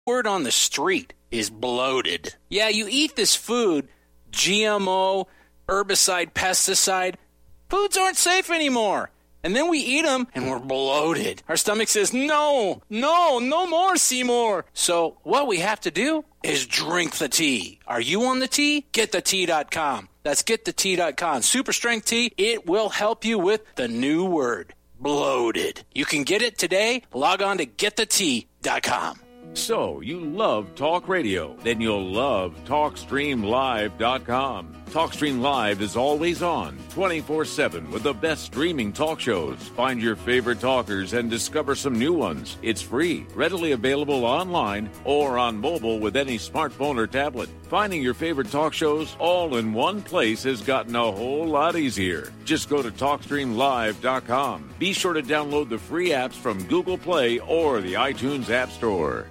Word on the street is bloated. Yeah, you eat this food, GMO, herbicide, pesticide. Foods aren't safe anymore. And then we eat them and we're bloated. Our stomach says, no more, Seymour. So what we have to do is drink the tea. Are you on the tea? GetTheTea.com. That's GetTheTea.com. Super strength tea. It will help you with the new word, bloated. You can get it today. Log on to GetTheTea.com. So, you love talk radio? Then you'll love TalkStreamLive.com. TalkStream Live is always on, 24/7, with the best streaming talk shows. Find your favorite talkers and discover some new ones. It's free, readily available online or on mobile with any smartphone or tablet. Finding your favorite talk shows all in one place has gotten a whole lot easier. Just go to TalkStreamLive.com. Be sure to download the free apps from Google Play or the iTunes App Store.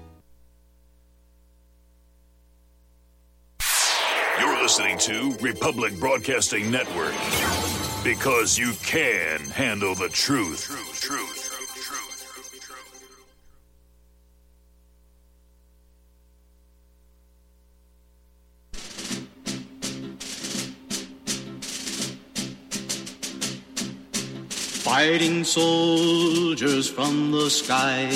You're listening to Republic Broadcasting Network, because you can handle the truth. Fighting soldiers from the sky,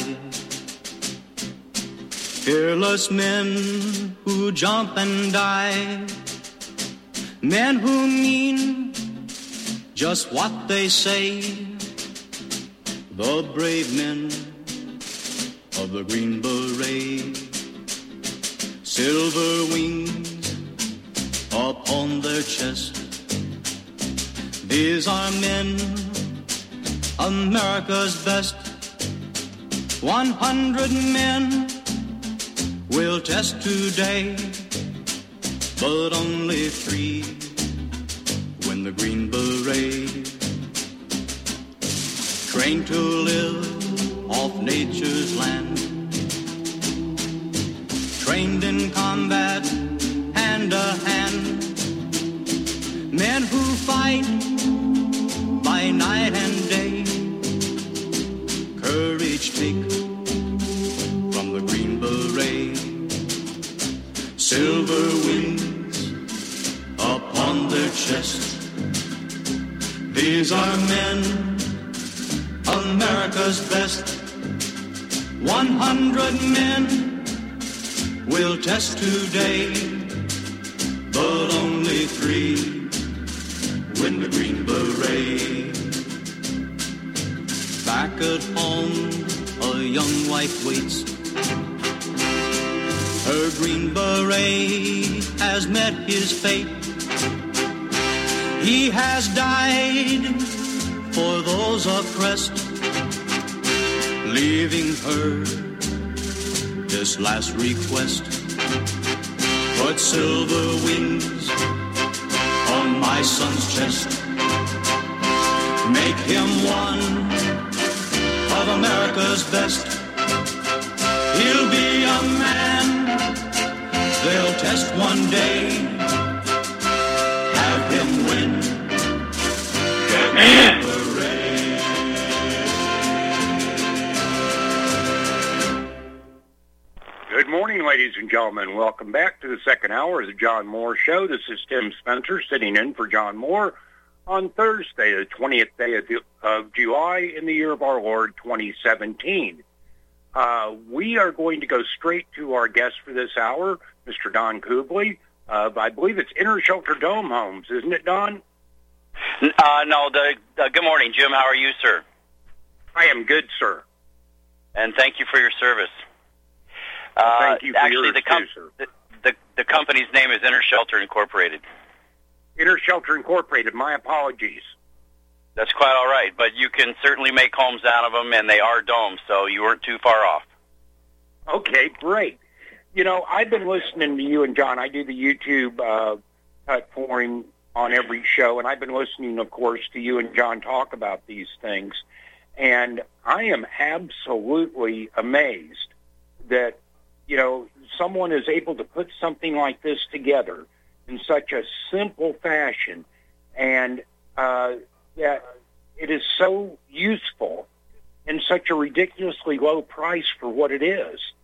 fearless men who jump and die, men who mean just what they say, the brave men of the Green Beret, silver wings upon their chest. These are men, America's best. 100 men will test today, but only 3 win the Green Beret. Trained to live off nature's land, trained in combat hand to hand, men who fight by night and day, courage take from the Green Beret, silver wings upon their chest. These are men, America's best. 100 men will test today, but only 3 win the Green Beret. Back at home, a young wife waits. Her Green Beret has met his fate. He has died for those oppressed, leaving her this last request. Put silver wings on my son's chest. Make him one of America's best. He'll be a man they'll test one day. Have him win. Good morning, ladies and gentlemen. Welcome back to the second hour of the John Moore Show. This is Tim Spencer sitting in for John Moore on Thursday, the 20th day of July in the year of our Lord 2017. We are going to go straight to our guest for this hour, Mr. Don Kubley. I believe it's Inner Shelter Dome Homes, isn't it, Don? No. Good morning, Jim. How are you, sir? I am good, sir. And thank you for your service. Thank you for actually, yours, too, sir. The company's name is Inner Shelter Incorporated. Inner Shelter Incorporated. My apologies. That's quite all right, but you can certainly make homes out of them, and they are domes, so you weren't too far off. Okay, great. You know, I've been listening to you and John. I do the YouTube cut for him on every show, and I've been listening, of course, to you and John talk about these things, and I am absolutely amazed that, you know, someone is able to put something like this together in such a simple fashion, and that it is so useful and such a ridiculously low price for what it is.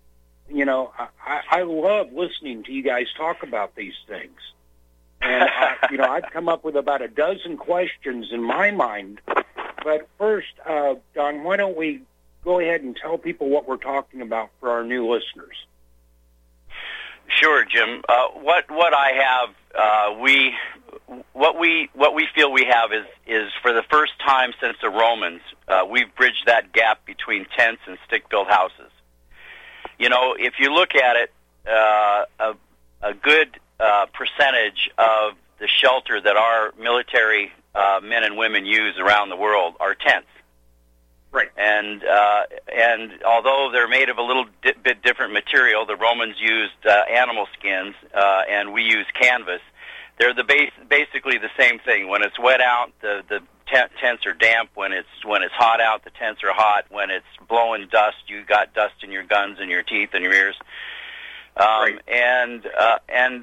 I love listening to you guys talk about these things. And, I've come up with about a dozen questions in my mind. But first, Don, why don't we go ahead and tell people what we're talking about for our new listeners? Sure, Jim. What I have, what we feel we have is for the first time since the Romans, we've bridged that gap between tents and stick-built houses. If you look at it, a good percentage of the shelter that our military men and women use around the world are tents. Right. And although they're made of a little bit different material, the Romans used animal skins, and we use canvas. They're basically the same thing. When it's wet out, the tents are damp. When it's hot out, the tents are hot. When it's blowing dust, you got dust in your guns and your teeth and your ears. Right. And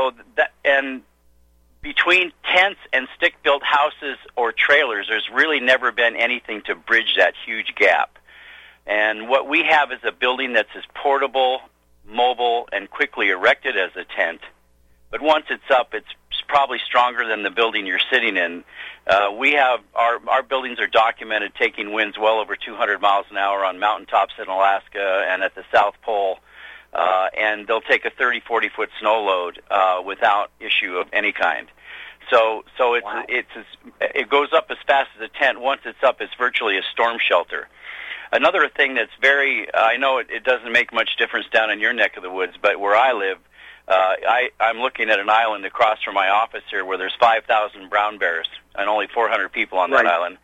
between tents and stick-built houses or trailers, there's really never been anything to bridge that huge gap. And what we have is a building that's as portable, mobile, and quickly erected as a tent. But once it's up, it's probably stronger than the building you're sitting in. We have our buildings are documented taking winds well over 200 miles an hour on mountaintops in Alaska and at the South Pole. And they'll take a 30, 40-foot snow load without issue of any kind. So it goes up as fast as a tent. Once it's up, it's virtually a storm shelter. Another thing that's I know it doesn't make much difference down in your neck of the woods, but where I live, I'm looking at an island across from my office here where there's 5,000 brown bears and only 400 people on that island.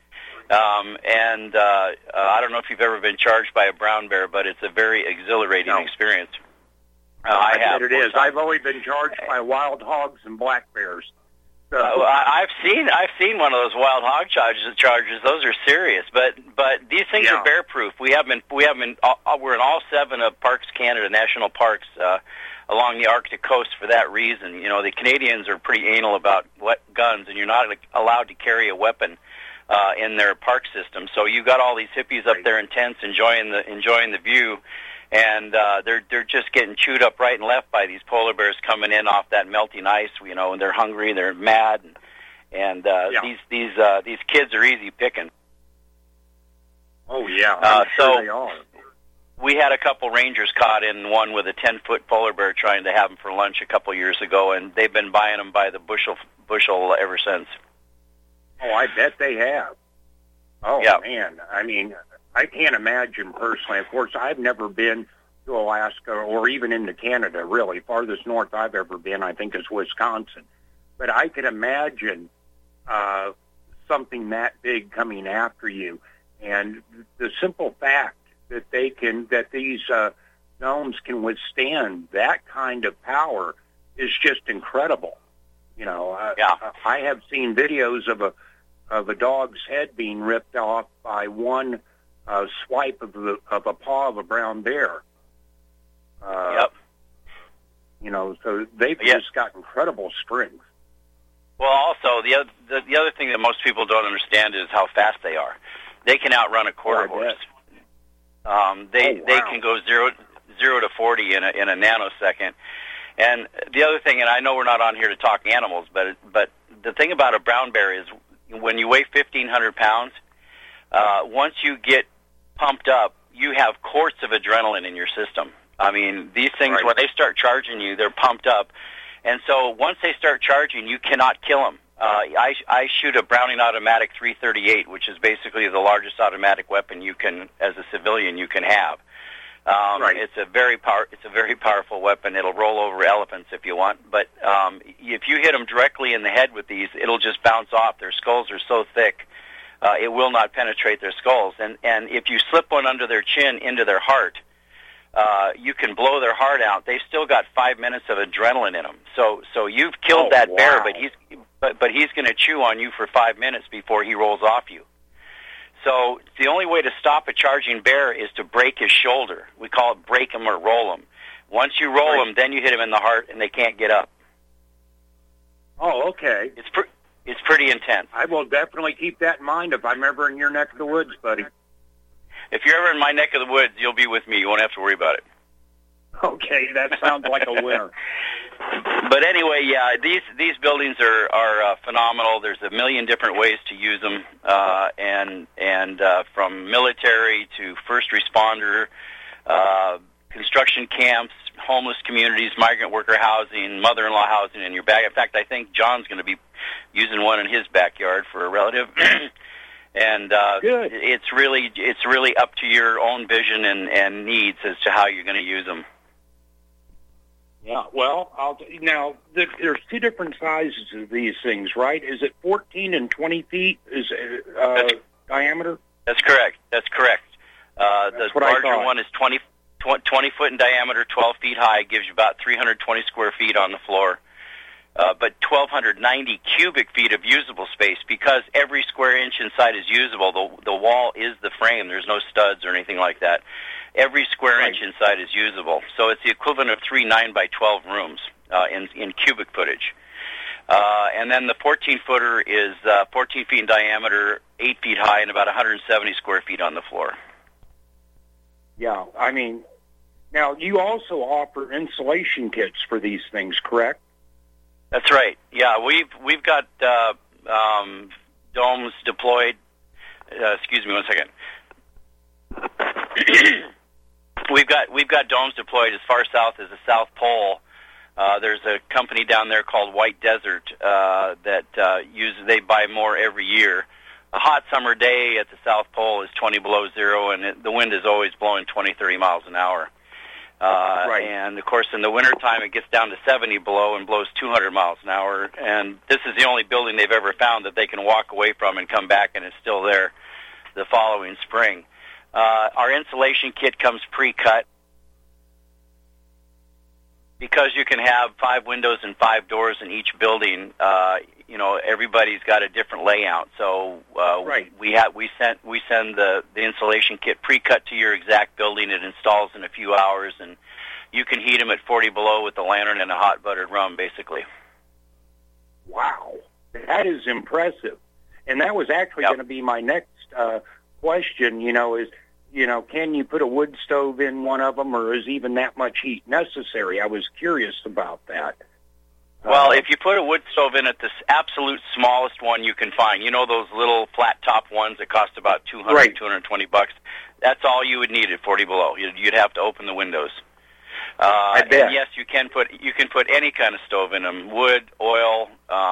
I don't know if you've ever been charged by a brown bear, but it's a very exhilarating experience. I bet it is. I've only been charged by wild hogs and black bears. So. I've seen one of those wild hog charges. Those are serious, but these things are bear proof. We're in all 7 of Parks Canada national parks along the Arctic coast for that reason. The Canadians are pretty anal about guns, and you're not allowed to carry a weapon in their park system. So you got all these hippies up there in tents enjoying the view, and they're just getting chewed up right and left by these polar bears coming in off that melting ice. And they're hungry, they're mad, and these kids are easy picking. Oh yeah, I'm sure they are. We had a couple rangers caught in one with a 10-foot polar bear trying to have them for lunch a couple years ago, and they've been buying them by the bushel ever since. Oh, I bet they have. Oh, yeah. Man. I mean, I can't imagine personally. Of course, I've never been to Alaska or even into Canada, really. Farthest north I've ever been, I think, is Wisconsin. But I can imagine something that big coming after you. And the simple fact that these domes can withstand that kind of power is just incredible. I have seen videos of a dog's head being ripped off by one swipe of a paw of a brown bear. So they've just got incredible strength. Well, also the other thing that most people don't understand is how fast they are. They can outrun a quarter horse. They can go 0 to 40 in a nanosecond. And the other thing, and I know we're not on here to talk animals, but the thing about a brown bear is when you weigh 1,500 pounds, once you get pumped up, you have quarts of adrenaline in your system. I mean, these things, when they start charging you, they're pumped up. And so once they start charging, you cannot kill them. I shoot a Browning automatic .338, which is basically the largest automatic weapon you can, as a civilian, you can have. It's a very powerful weapon. It'll roll over elephants if you want, but if you hit them directly in the head with these, it'll just bounce off. Their skulls are so thick, it will not penetrate their skulls. And if you slip one under their chin into their heart, you can blow their heart out. They've still got 5 minutes of adrenaline in them. So you've killed that bear, but he's going to chew on you for 5 minutes before he rolls off you. So the only way to stop a charging bear is to break his shoulder. We call it break him or roll him. Once you roll him, then you hit him in the heart, and they can't get up. Oh, okay. It's pretty intense. I will definitely keep that in mind if I'm ever in your neck of the woods, buddy. If you're ever in my neck of the woods, you'll be with me. You won't have to worry about it. Okay, that sounds like a winner. But anyway, yeah, these buildings are phenomenal. There's a million different ways to use them, and from military to first responder, construction camps, homeless communities, migrant worker housing, mother-in-law housing in your bag. In fact, I think John's going to be using one in his backyard for a relative. And Good. It's really up to your own vision and needs as to how you're going to use them. Yeah, well, now there's two different sizes of these things, right? Is it 14 and 20 feet is diameter? That's correct. The what I larger thought. one is 20 foot in diameter, 12 feet high, gives you about 320 square feet on the floor. But 1,290 cubic feet of usable space, because every square inch inside is usable. The wall is the frame. There's no studs or anything like that. Every square inch inside is usable. So it's the equivalent of 3 9x12 rooms in cubic footage. And then the 14-footer is 14 feet in diameter, 8 feet high, and about 170 square feet on the floor. Yeah, I mean, now you also offer insulation kits for these things, correct? That's right. Yeah, we've got domes deployed. Excuse me one second. We've got domes deployed as far south as the South Pole. There's a company down there called White Desert that they buy more every year. A hot summer day at the South Pole is 20 below zero, and the wind is always blowing 20, 30 miles an hour. Right. And, of course, in the wintertime, it gets down to 70 below and blows 200 miles an hour. And this is the only building they've ever found that they can walk away from and come back, and it's still there the following spring. Our insulation kit comes pre-cut. Because you can have 5 windows and 5 doors in each building, everybody's got a different layout. So we send the insulation kit pre-cut to your exact building. It installs in a few hours, and you can heat them at 40 below with a lantern and a hot buttered rum, basically. Wow, that is impressive. And that was actually going to be my next question. Can you put a wood stove in one of them, or is even that much heat necessary? I was curious about that. Well, if you put a wood stove in it, the absolute smallest one you can find, those little flat-top ones that cost about $200, $220, that's all you would need at 40 below. You'd have to open the windows. I bet. And yes, you can put any kind of stove in them: wood, oil,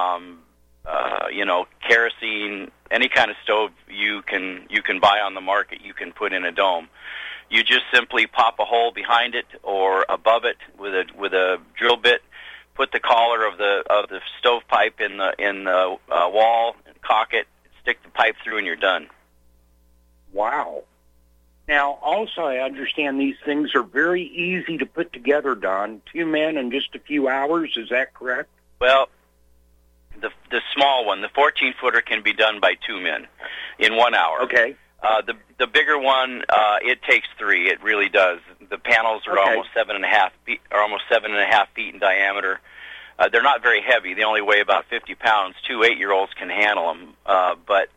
kerosene, any kind of stove you can buy on the market. You can put in a dome. You just simply pop a hole behind it or above it with a drill bit. Put the collar of the stovepipe in the wall, and cock it, stick the pipe through, and you're done. Wow. Now, also, I understand these things are very easy to put together, Don. 2 men in just a few hours, is that correct? Well, the small one, the 14-footer, can be done by 2 men in 1 hour. Okay. The bigger one, it takes 3. It really does. The panels are almost 7.5 feet in diameter. They're not very heavy. They only weigh about 50 pounds. 2 8-year-olds can handle them, but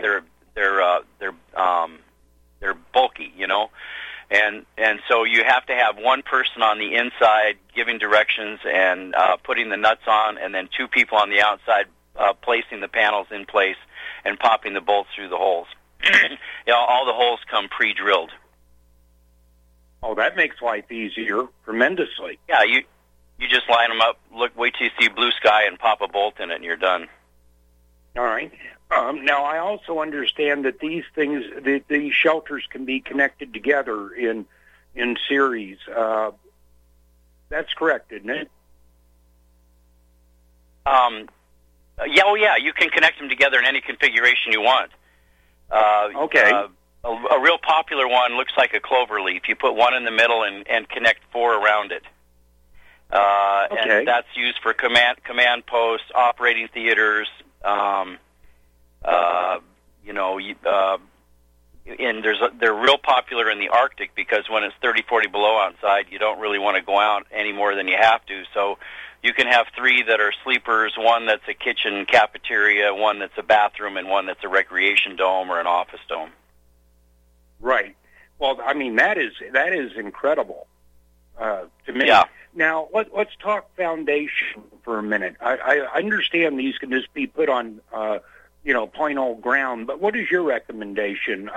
they're bulky, and so you have to have one person on the inside giving directions and putting the nuts on, and then 2 people on the outside placing the panels in place and popping the bolts through the holes. All the holes come pre-drilled. Oh, that makes life easier tremendously. Yeah, you just line them up, wait till you see blue sky, and pop a bolt in it, and you're done. All right. Now, I also understand that these things, these shelters can be connected together in series. That's correct, isn't it? Yeah, you can connect them together in any configuration you want. Okay. A real popular one looks like a clover leaf. You put one in the middle and connect 4 around it. Okay. And that's used for command posts, operating theaters. They're real popular in the Arctic because when it's 30, 40 below outside, you don't really want to go out any more than you have to. So you can have 3 that are sleepers, 1 that's a kitchen cafeteria, 1 that's a bathroom, and 1 that's a recreation dome or an office dome. Right. Well, I mean, that is incredible. to me. Yeah. Now, let's talk foundation for a minute. I understand these can just be put on, plain old ground, but what is your recommendation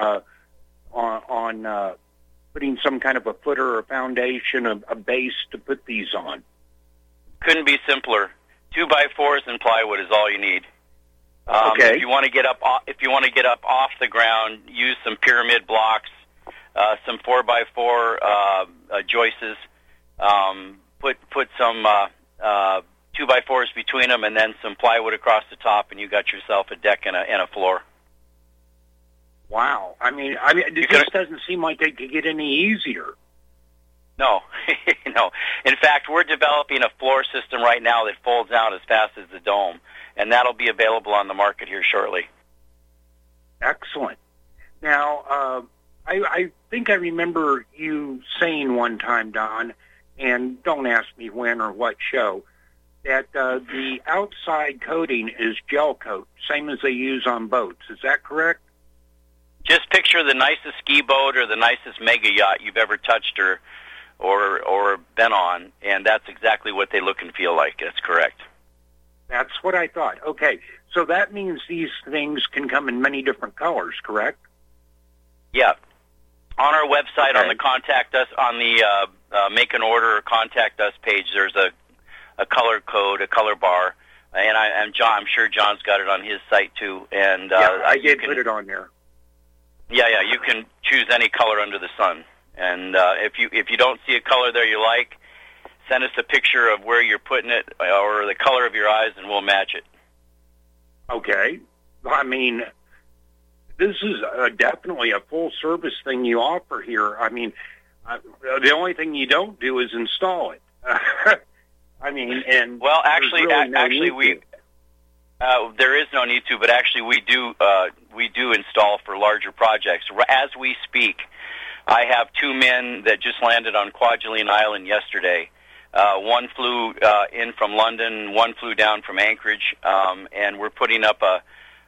on putting some kind of a footer or foundation, a base to put these on? Couldn't be simpler. 2x4s and plywood is all you need. Okay. If you want to get up off the ground, use some pyramid blocks, some 4x4 joists. Put some 2x4s between them, and then some plywood across the top, and you got yourself a deck and a floor. Wow. I mean, it just doesn't seem like it could get any easier. No, no. In fact, we're developing a floor system right now that folds out as fast as the dome, and that'll be available on the market here shortly. Excellent. Now, I think I remember you saying one time, Don, and don't ask me when or what show, that the outside coating is gel coat, same as they use on boats. Is that correct? Just picture the nicest ski boat or the nicest mega yacht you've ever touched or been on, and that's exactly what they look and feel like. That's correct. That's what I thought. Okay, so that means these things can come in many different colors, correct? Yeah. On our website, on the contact us, on the make an order or contact us page, there's a color code, a color bar, and I'm sure John's got it on his site too. And I did put it on there. Yeah, you can choose any color under the sun. And if you don't see a color there you like, send us a picture of where you're putting it or the color of your eyes, and we'll match it. Okay. I mean, this is definitely a full-service thing you offer here. I mean, the only thing you don't do is install it. I mean, and well, actually, really there is no need to, but actually we do install for larger projects as we speak. I have two men that just landed on Kwajalein Island yesterday. One flew in from London, one flew down from Anchorage, and we're putting up a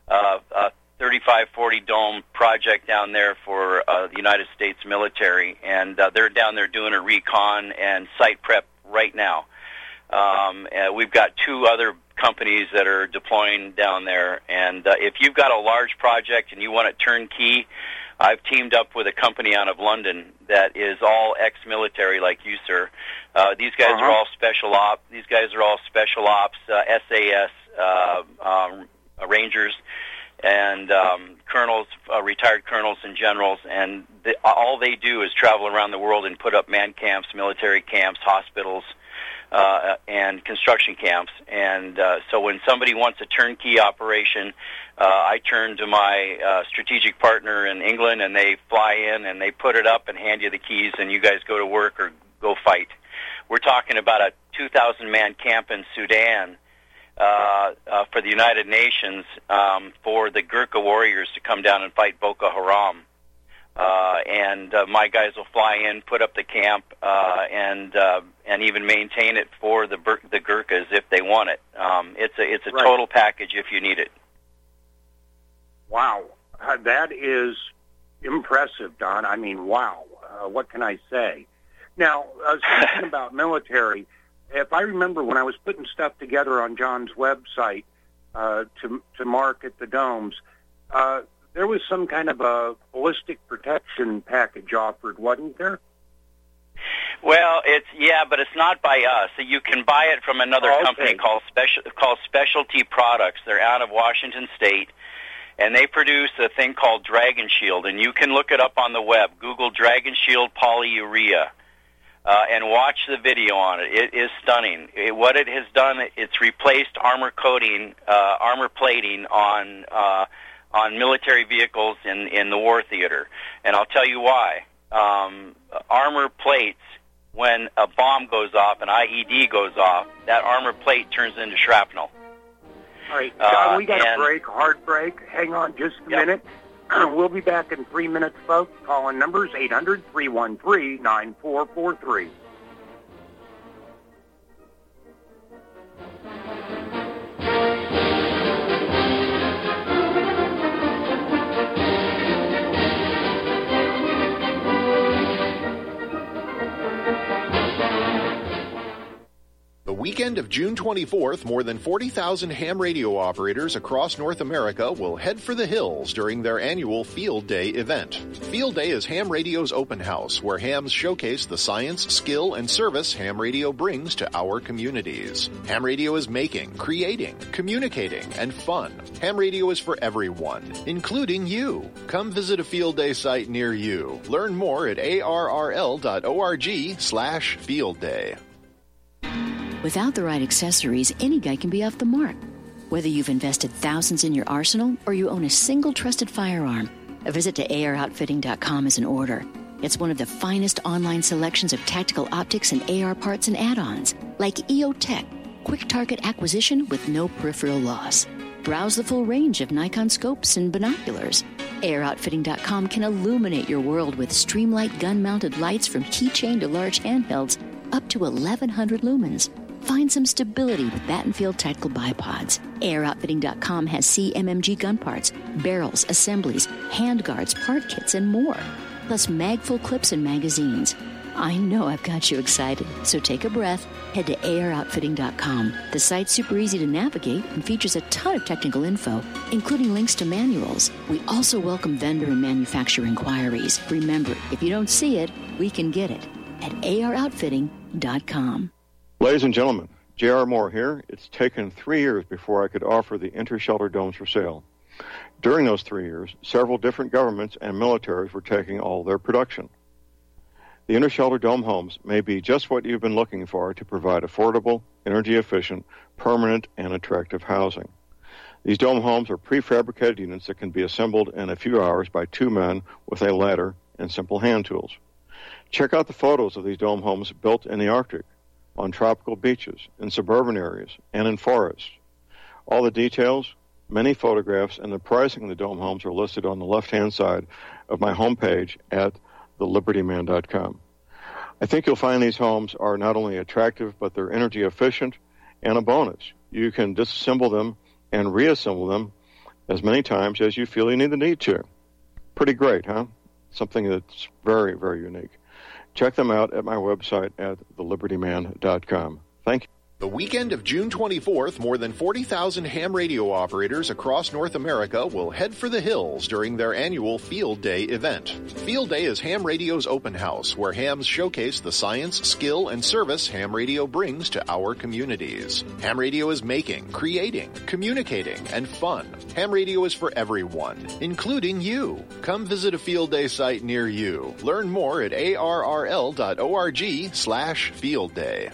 35-40 dome project down there for the United States military, and they're down there doing a recon and site prep right now. We've got two other companies that are deploying down there, and if you've got a large project and you want it turnkey, I've teamed up with a company out of London that is all ex-military like you, sir. These guys are all special ops. These guys are all special ops, SAS, Rangers, and colonels, retired colonels and generals, and all they do is travel around the world and put up man camps, military camps, hospitals, and construction camps. And so when somebody wants a turnkey operation, I turn to my strategic partner in England, and they fly in and they put it up and hand you the keys, and you guys go to work or go fight. We're talking about a 2,000-man camp in Sudan for the United Nations for the Gurkha warriors to come down and fight Boko Haram. And my guys will fly in, put up the camp, and even maintain it for the Gurkhas if they want it. It's a total package if you need it. Wow, that is impressive, Don. I mean, wow. What can I say? Now, speaking about military, if I remember when I was putting stuff together on John's website to market the domes, there was some kind of a ballistic protection package offered, wasn't there? Well, but it's not by us. So you can buy it from another company called Specialty Products. They're out of Washington State, and they produce a thing called Dragon Shield, and you can look it up on the web. Google Dragon Shield polyurea, and watch the video on it. It is stunning. What it has done, it's replaced armor plating on military vehicles in the war theater. And I'll tell you why. Armor plates, when a bomb goes off, an IED goes off, that armor plate turns into shrapnel. All right, John, we got a break, hard break. Hang on just a minute. We'll be back in 3 minutes, folks. Call-in numbers 800-313-9443. The weekend of June 24th, more than 40,000 ham radio operators across North America will head for the hills during their annual Field Day event. Field Day is ham radio's open house, where hams showcase the science, skill, and service ham radio brings to our communities. Ham radio is making, creating, communicating, and fun. Ham radio is for everyone, including you. Come visit a Field Day site near you. Learn more at arrl.org/Field Day. Without the right accessories, any guy can be off the mark. Whether you've invested thousands in your arsenal or you own a single trusted firearm, a visit to AROutfitting.com is in order. It's one of the finest online selections of tactical optics and AR parts and add-ons, like EOTech, quick target acquisition with no peripheral loss. Browse the full range of Nikon scopes and binoculars. AROutfitting.com can illuminate your world with Streamlight gun-mounted lights from keychain to large handhelds up to 1,100 lumens. Find some stability with Battenfield Tactical Bipods. AROutfitting.com has CMMG gun parts, barrels, assemblies, handguards, part kits, and more. Plus mag-full clips and magazines. I know I've got you excited, so take a breath. Head to AROutfitting.com. The site's super easy to navigate and features a ton of technical info, including links to manuals. We also welcome vendor and manufacturer inquiries. Remember, if you don't see it, we can get it at AROutfitting.com. Ladies and gentlemen, J.R. Moore here. It's taken 3 years before I could offer the Intershelter domes for sale. During those 3 years, several different governments and militaries were taking all their production. The Intershelter dome homes may be just what you've been looking for to provide affordable, energy-efficient, permanent, and attractive housing. These dome homes are prefabricated units that can be assembled in a few hours by 2 men with a ladder and simple hand tools. Check out the photos of these dome homes built in the Arctic, on tropical beaches, in suburban areas, and in forests. All the details, many photographs, and the pricing of the dome homes are listed on the left-hand side of my homepage at thelibertyman.com. I think you'll find these homes are not only attractive, but they're energy efficient, and a bonus. You can disassemble them and reassemble them as many times as you feel you need to. Pretty great, huh? Something that's very, very unique. Check them out at my website at thelibertyman.com. Thank you. The weekend of June 24th, more than 40,000 ham radio operators across North America will head for the hills during their annual Field Day event. Field Day is ham radio's open house, where hams showcase the science, skill, and service ham radio brings to our communities. Ham radio is making, creating, communicating, and fun. Ham radio is for everyone, including you. Come visit a Field Day site near you. Learn more at arrl.org/Field Day.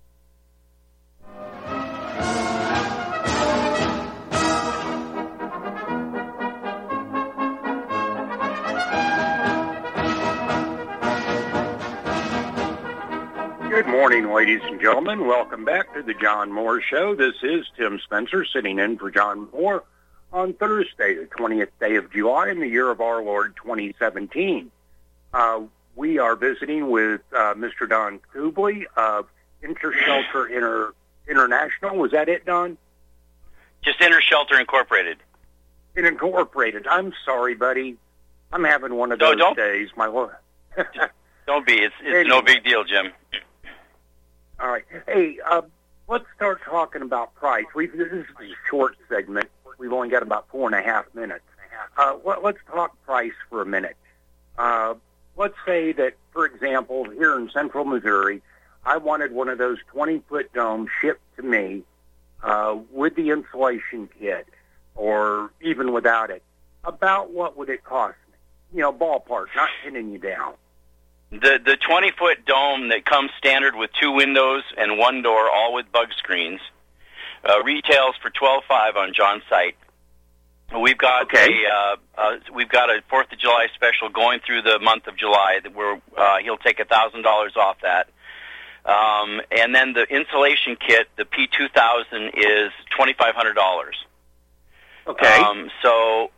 Good morning, ladies and gentlemen. Welcome back to the John Moore Show. This is Tim Spencer sitting in for John Moore on Thursday, the 20th day of July in the year of our Lord 2017. We are visiting with Mr. Don Kubley of Intershelter International. Was that it, Don? Just Intershelter Incorporated. Incorporated. I'm sorry, buddy. I'm having one of those days. My Lord. Don't be. It's anyway. No big deal, Jim. All right. Hey, let's start talking about price. This is a short segment. We've only got about 4.5 minutes. Let's talk price for a minute. Let's say that, for example, here in central Missouri, I wanted one of those 20-foot domes shipped to me with the insulation kit, or even without it. About what would it cost me? You know, ballpark, not pinning you down. The 20-foot dome that comes standard with 2 windows and 1 door, all with bug screens, retails for $12.5 on John's site. We've got a 4th of July special going through the month of July where he'll take $1,000 off that. And then the insulation kit, the P2000, is $2,500. Okay. So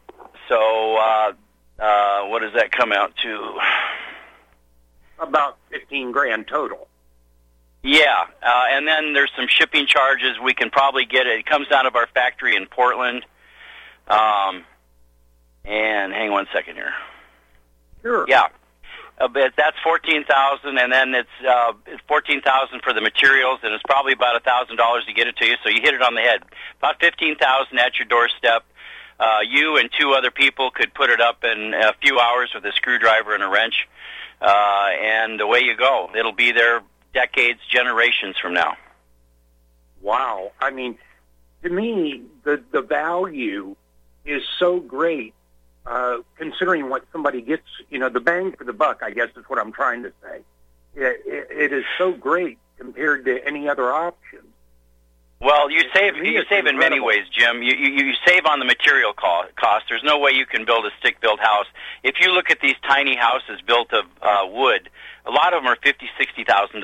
what does that come out to? About $15,000 total. Yeah, and then there's some shipping charges. We can probably get it. It comes out of our factory in Portland. And hang 1 second here. Sure. Yeah. That's $14,000, and then it's $14,000 for the materials, and it's probably about $1,000 to get it to you. So you hit it on the head. About $15,000 at your doorstep. You and 2 other people could put it up in a few hours with a screwdriver and a wrench, and away you go. It'll be there decades, generations from now. Wow. I mean, to me, the value is so great, considering what somebody gets, the bang for the buck, I guess is what I'm trying to say. It is so great compared to any other option. Well, you save in many ways, Jim. You save on the material cost. There's no way you can build a stick-built house. If you look at these tiny houses built of wood, a lot of them are $50,000-$60,000.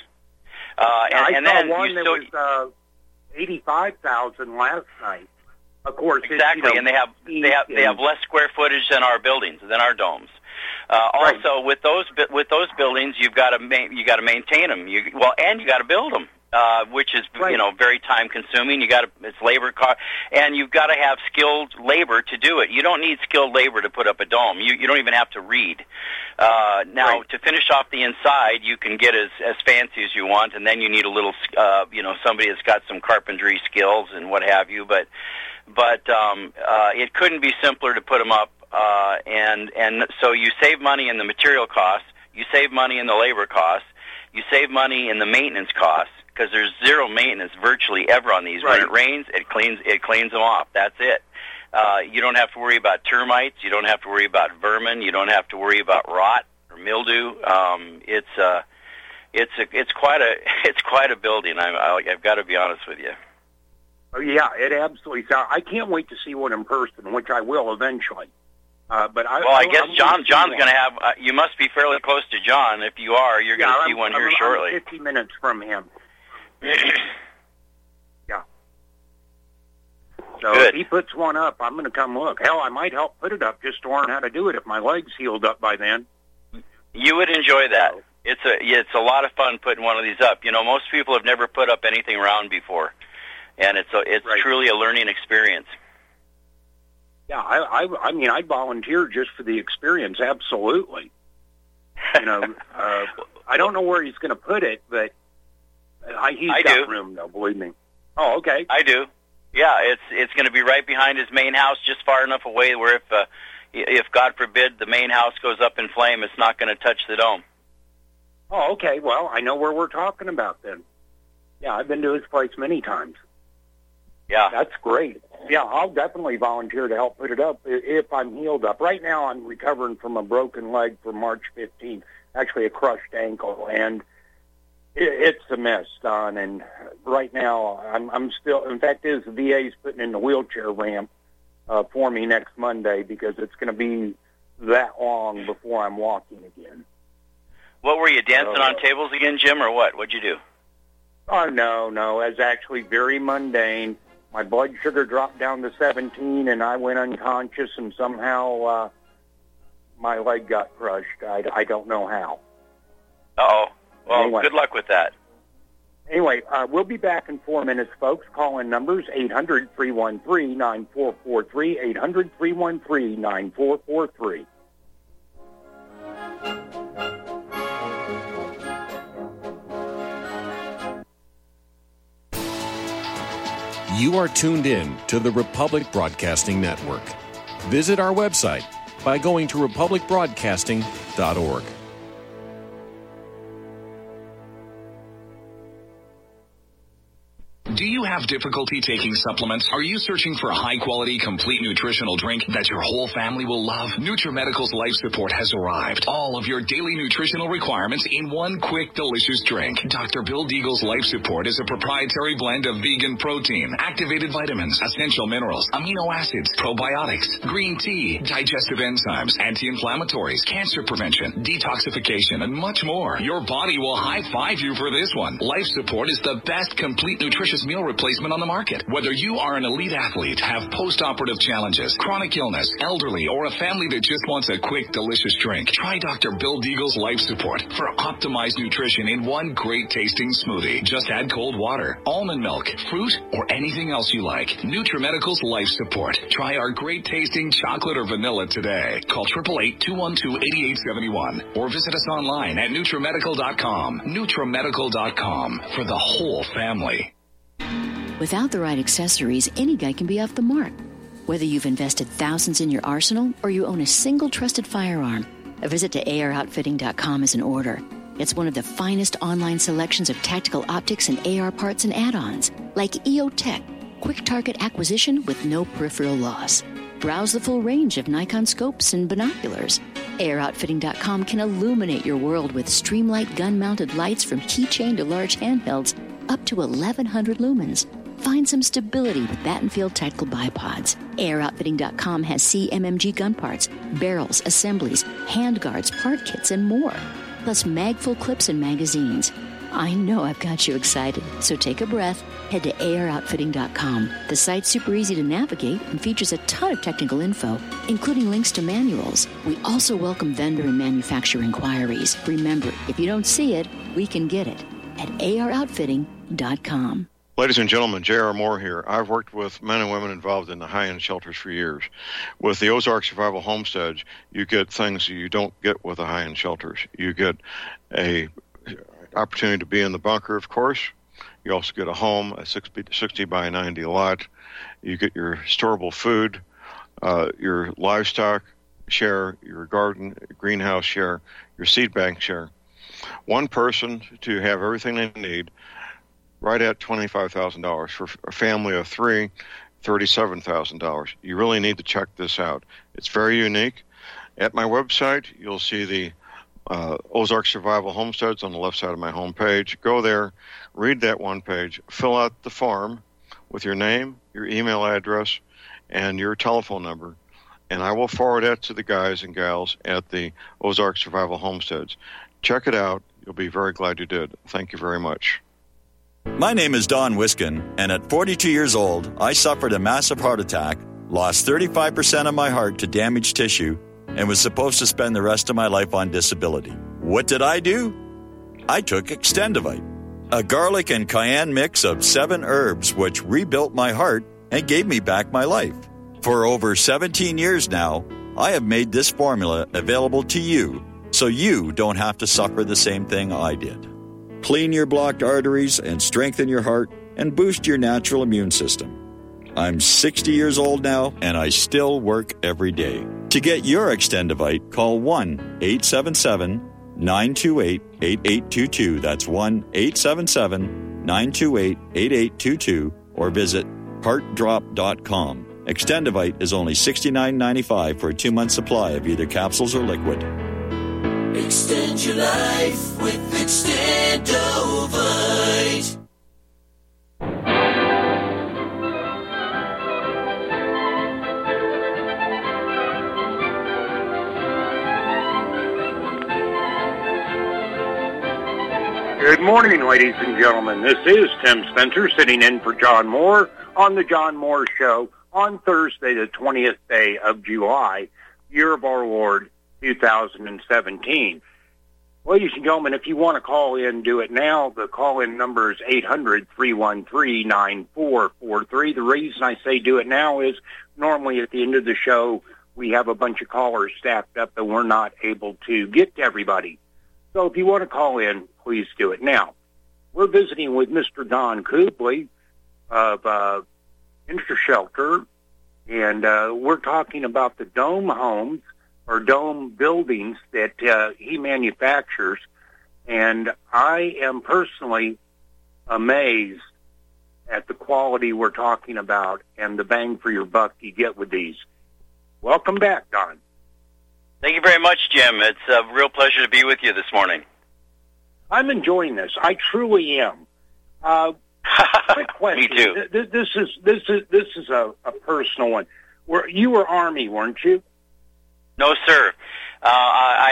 I saw one that was $85,000 last night. Of course, exactly, and they have less square footage than our buildings, than our domes. Also, with those buildings, you got to maintain them. You got to build them. Which is very time consuming. It's labor cost, and you've got to have skilled labor to do it. You don't need skilled labor to put up a dome. You don't even have to read. To finish off the inside, you can get as fancy as you want, and then you need a little somebody that's got some carpentry skills and what have you. But it couldn't be simpler to put them up, and so you save money in the material costs, you save money in the labor costs, you save money in the maintenance costs. Because there's zero maintenance virtually ever on these. When it rains, it cleans them off. That's it. You don't have to worry about termites. You don't have to worry about vermin. You don't have to worry about rot or mildew. It's quite a building. I've got to be honest with you. Oh yeah, it absolutely sounds. I can't wait to see one in person, which I will eventually. I guess John's going to have. You must be fairly close to John. If you are, you're going to see one here shortly. I'm 50 minutes from him. Yeah. So if he puts one up, I'm going to come look. Hell, I might help put it up just to learn how to do it if my leg's healed up by then. You would enjoy that. It's a lot of fun putting one of these up. Most people have never put up anything round before, and it's truly a learning experience. Yeah, I mean, I'd volunteer just for the experience. Absolutely. I don't know where he's going to put it, but. He's got room, though, believe me. Oh, okay. I do. Yeah, it's going to be right behind his main house, just far enough away where if God forbid the main house goes up in flame, it's not going to touch the dome. Oh, okay. Well, I know where we're talking about then. Yeah, I've been to his place many times. Yeah. That's great. Yeah, I'll definitely volunteer to help put it up if I'm healed up. Right now I'm recovering from a broken leg from March 15th, actually a crushed ankle, and it's a mess, Don, and right now I'm still, in fact, the VA's putting in the wheelchair ramp for me next Monday because it's going to be that long before I'm walking again. What were you, dancing on tables again, Jim, or what? What'd you do? Oh, no, it's actually very mundane. My blood sugar dropped down to 17, and I went unconscious, and somehow my leg got crushed. I don't know how. Uh-oh. Well, anyway, good luck with that. Anyway, we'll be back in 4 minutes, folks. Call-in numbers 800-313-9443, 800-313-9443. You are tuned in to the Republic Broadcasting Network. Visit our website by going to republicbroadcasting.org. Do you have difficulty taking supplements? Are you searching for a high-quality, complete nutritional drink that your whole family will love? NutriMedical's Life Support has arrived. All of your daily nutritional requirements in one quick, delicious drink. Dr. Bill Deagle's Life Support is a proprietary blend of vegan protein, activated vitamins, essential minerals, amino acids, probiotics, green tea, digestive enzymes, anti-inflammatories, cancer prevention, detoxification, and much more. Your body will high-five you for this one. Life Support is the best complete nutritious meal replacement on the market. Whether you are an elite athlete, have post-operative challenges, chronic illness, elderly, or a family that just wants a quick, delicious drink, try Dr. Bill Deagle's Life Support for optimized nutrition in one great tasting smoothie. Just add cold water, almond milk, fruit, or anything else you like. NutriMedical's Life Support. Try our great tasting chocolate or vanilla today. Call 888-212-8871 or visit us online at NutriMedical.com. NutriMedical.com for the whole family. Without the right accessories, any guy can be off the mark. Whether you've invested thousands in your arsenal or you own a single trusted firearm, a visit to AROutfitting.com is in order. It's one of the finest online selections of tactical optics and AR parts and add-ons, like EOTech, quick target acquisition with no peripheral loss. Browse the full range of Nikon scopes and binoculars. AROutfitting.com can illuminate your world with Streamlight gun-mounted lights from keychain to large handhelds up to 1,100 lumens. Find some stability with Battenfield Tactical Bipods. AROutfitting.com has CMMG gun parts, barrels, assemblies, handguards, part kits, and more. Plus mag-full clips and magazines. I know I've got you excited, so take a breath. Head to AROutfitting.com. The site's super easy to navigate and features a ton of technical info, including links to manuals. We also welcome vendor and manufacturer inquiries. Remember, if you don't see it, we can get it at AROutfitting.com. Ladies and gentlemen, J.R. Moore here. I've worked with men and women involved in the high-end shelters for years. With the Ozark Survival Homesteads, you get things you don't get with the high-end shelters. You get a opportunity to be in the bunker, of course. You also get a home, a 60 by 90 lot. You get your storable food, your livestock share, your garden, greenhouse share, your seed bank share. One person to have everything they need, right at $25,000. For a family of three, $37,000. You really need to check this out. It's very unique. At my website, you'll see the Ozark Survival Homesteads on the left side of my homepage. Go there, read that one page, fill out the form with your name, your email address, and your telephone number, and I will forward that to the guys and gals at the Ozark Survival Homesteads. Check it out. You'll be very glad you did. Thank you very much. My name is Don Wiskin, and at 42 years old, I suffered a massive heart attack, lost 35% of my heart to damaged tissue, and was supposed to spend the rest of my life on disability. What did I do? I took Extendivite, a garlic and cayenne mix of 7 herbs which rebuilt my heart and gave me back my life. For over 17 years now, I have made this formula available to you so you don't have to suffer the same thing I did. Clean your blocked arteries and strengthen your heart and boost your natural immune system. I'm 60 years old now, and I still work every day. To get your Extendivite, call 1-877-928-8822. That's 1-877-928-8822, or visit heartdrop.com. Extendivite is only $69.95 for a 2-month supply of either capsules or liquid. Extend your life with Extendovite. Good morning, ladies and gentlemen. This is Tim Spencer sitting in for John Moore on the John Moore Show on Thursday, the 20th day of July, year of our Lord, 2017. Ladies and gentlemen, if you want to call in, do it now. The call-in number is 800-313-9443. The reason I say do it now is normally at the end of the show, we have a bunch of callers stacked up and we're not able to get to everybody. So if you want to call in, please do it now. We're visiting with Mr. Don Kubley of InterShelter, and we're talking about the dome homes or dome buildings that he manufactures, and I am personally amazed at the quality we're talking about and the bang for your buck you get with these. Welcome back, Don. Thank you very much, Jim. It's a real pleasure to be with you this morning. I'm enjoying this. I truly am. Quick question. Me too. This is a personal one. You were Army, weren't you? No, sir. I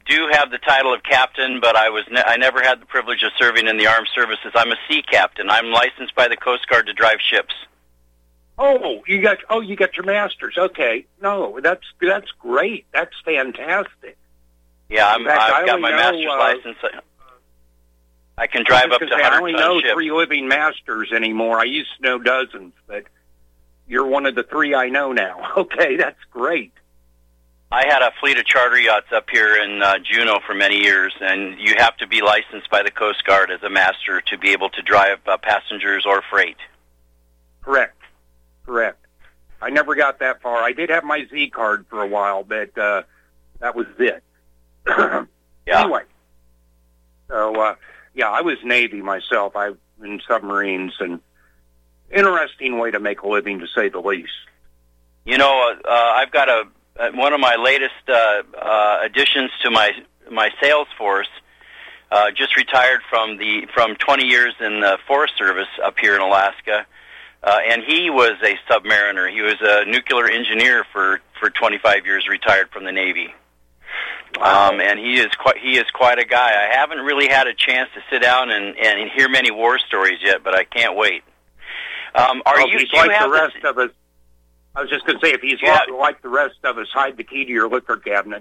do have the title of captain, but I never had the privilege of serving in the armed services. I'm a sea captain. I'm licensed by the Coast Guard to drive ships. Oh, you got your master's. Okay. No, that's great. That's fantastic. Yeah, I've got my master's license. I can drive up to 100 I only know ships. 3 living masters anymore. I used to know dozens, but you're one of the 3 I know now. Okay, that's great. I had a fleet of charter yachts up here in Juneau for many years, and you have to be licensed by the Coast Guard as a master to be able to drive passengers or freight. Correct. I never got that far. I did have my Z card for a while, but that was it. Yeah. Anyway, so yeah, I was Navy myself. I've been submarines, and interesting way to make a living, to say the least. You know, I've got one of my latest additions to my sales force. Just retired from 20 years in the Forest Service up here in Alaska, and he was a submariner. He was a nuclear engineer for 25 years, retired from the Navy. And he is quite a guy. I haven't really had a chance to sit down and hear many war stories yet, but I can't wait. He's like the rest of us. I was just going to say, if he's like the rest of us, hide the key to your liquor cabinet.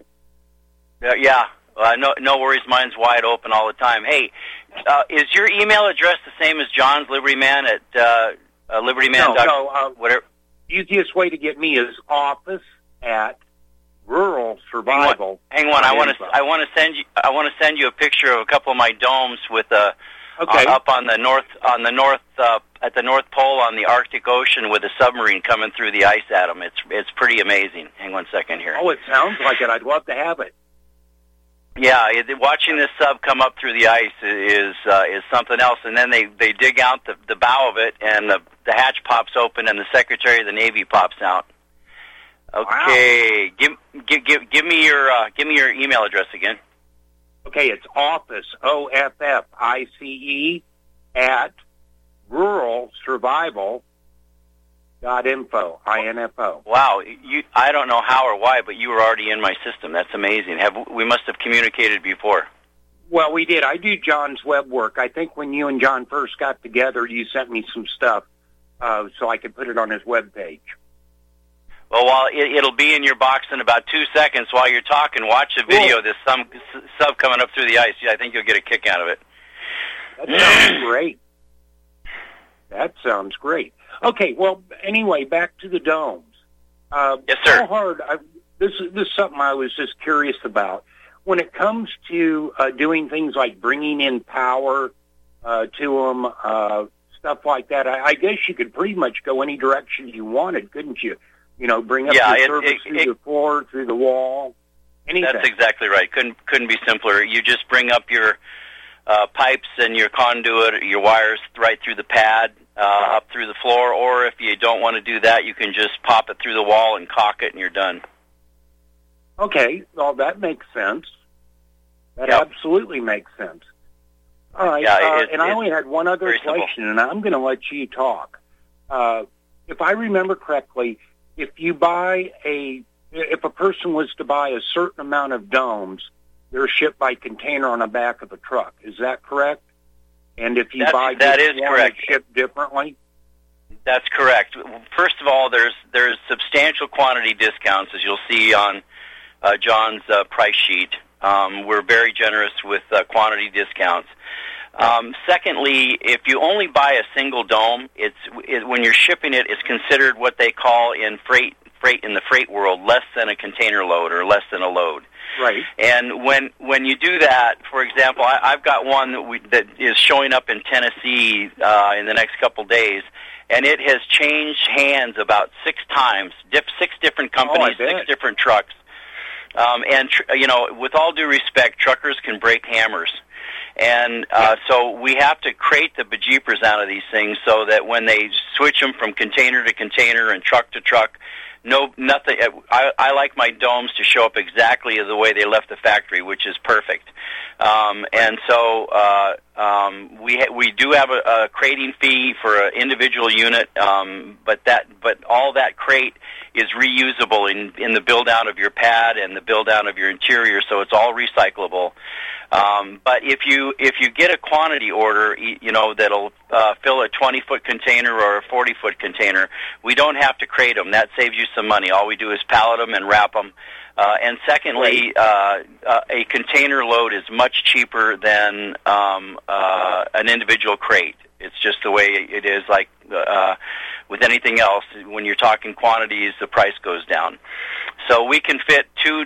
No worries. Mine's wide open all the time. Hey, is your email address the same as John's LibertyMan at LibertyMan? No. Whatever. Easiest way to get me is office at Rural Survival. Hang on. I want to send you a picture of a couple of my domes with up on the north at the North Pole on the Arctic Ocean with a submarine coming through the ice at them. It's pretty amazing. Hang on a second here. Oh, it sounds like it. I'd love to have it. Yeah, watching this sub come up through the ice is something else. And then they dig out the bow of it, and the hatch pops open, and the Secretary of the Navy pops out. Okay, wow. Give me your email address again. Okay, it's office OFFICE at Rural Survival .info. INFO. Wow, I don't know how or why, but you were already in my system. That's amazing. We must have communicated before. Well, we did. I do John's web work. I think when you and John first got together, you sent me some stuff so I could put it on his web page. Well, it'll be in your box in about 2 seconds. While you're talking, watch a video of this sub coming up through the ice. I think you'll get a kick out of it. That sounds great. That sounds great. Okay, well, anyway, back to the domes. Yes, sir. How hard? This is something I was just curious about. When it comes to doing things like bringing in power to them, stuff like that, I guess you could pretty much go any direction you wanted, couldn't you? You know, bring up your service through the floor, through the wall, anything. That's exactly right. Couldn't be simpler. You just bring up your pipes and your conduit, your wires right through the pad, up through the floor, or if you don't want to do that, you can just pop it through the wall and caulk it, and you're done. Okay, well, that makes sense. That absolutely makes sense. All right, and I only had one other question, and I'm going to let you talk. If I remember correctly, if a person was to buy a certain amount of domes, they're shipped by container on the back of a truck. Is that correct? And if you buy shipped differently? That's correct. First of all, there's substantial quantity discounts, as you'll see on John's price sheet. We're very generous with quantity discounts. Secondly, if you only buy a single dome, when you're shipping it, it's considered what they call in the freight world less than a container load or less than a load. Right. And when you do that, for example, I've got one that is showing up in Tennessee in the next couple days, and it has changed hands about 6 times, 6 different companies, 6 different trucks. With all due respect, truckers can break hammers. And so we have to crate the bejeepers out of these things so that when they switch them from container to container and truck to truck, nothing. I like my domes to show up exactly the way they left the factory, which is perfect. And so We do have a crating fee for an individual unit, but all that crate is reusable in the build out of your pad and the build out of your interior, so it's all recyclable. But if you get a quantity order, that'll fill a 20-foot container or a 40-foot container, we don't have to crate them. That saves you some money. All we do is pallet them and wrap them. And secondly, a container load is much cheaper than an individual crate. It's just the way it is. Like with anything else, when you're talking quantities, the price goes down. So we can fit 4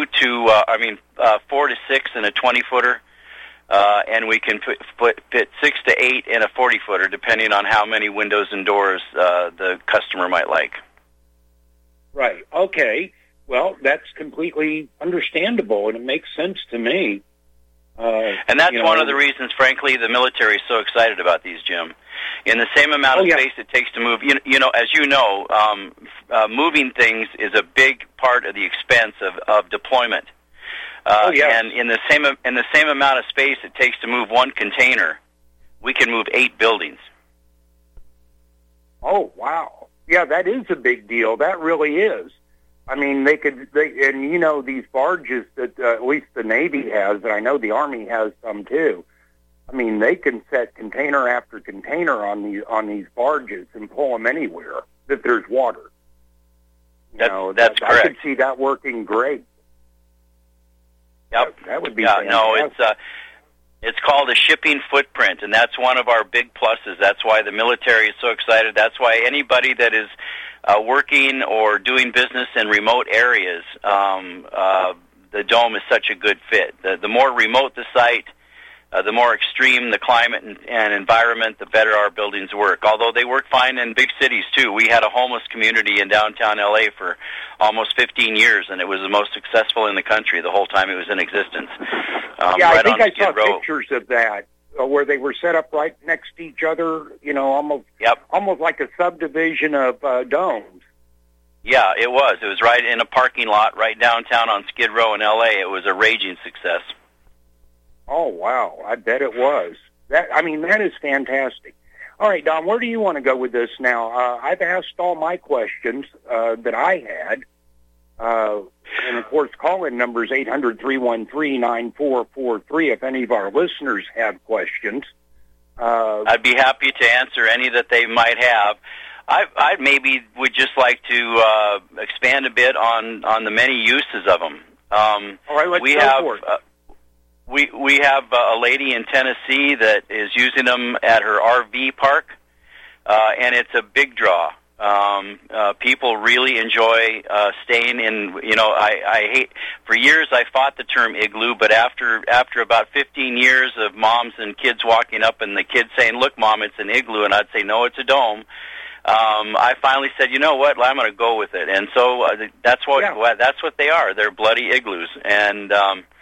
to 6 in a 20-footer, and we can fit 6 to 8 in a 40-footer, depending on how many windows and doors the customer might like. Right. Okay. Well, that's completely understandable, and it makes sense to me. And that's one of the reasons, frankly, the military is so excited about these, Jim. In the same amount of space it takes to move, as you know, moving things is a big part of the expense of deployment. And in the same amount of space it takes to move one container, we can move 8 buildings. Oh, wow. Yeah, that is a big deal. That really is. I mean, these barges that at least the Navy has, and I know the Army has some too. I mean, they can set container after container on these barges and pull them anywhere that there's water. That's correct. I could see that working great. Yep. That would be fantastic. No, it's called a shipping footprint, and that's one of our big pluses. That's why the military is so excited. That's why anybody that is working or doing business in remote areas, the dome is such a good fit. The more remote the site, the more extreme the climate and environment, the better our buildings work. Although they work fine in big cities, too. We had a homeless community in downtown L.A. for almost 15 years, and it was the most successful in the country the whole time it was in existence. I think I saw pictures of that, where they were set up right next to each other, almost like a subdivision of domes. Yeah, it was. It was right in a parking lot right downtown on Skid Row in L.A. It was a raging success. Oh, wow. I bet it was. That is fantastic. All right, Don, where do you want to go with this now? I've asked all my questions that I had. And, of course, call-in number is 800-313-9443 if any of our listeners have questions. I'd be happy to answer any that they might have. I maybe would just like to expand a bit on the many uses of them. All right, let's go for it. We have a lady in Tennessee that is using them at her RV park, and it's a big draw. People really enjoy staying in. I hate. For years I fought the term igloo, but after about 15 years of moms and kids walking up and the kids saying, "Look, Mom, it's an igloo," and I'd say, "No, it's a dome." I finally said, "You know what? I'm going to go with it," and so that's what they are. They're bloody igloos, and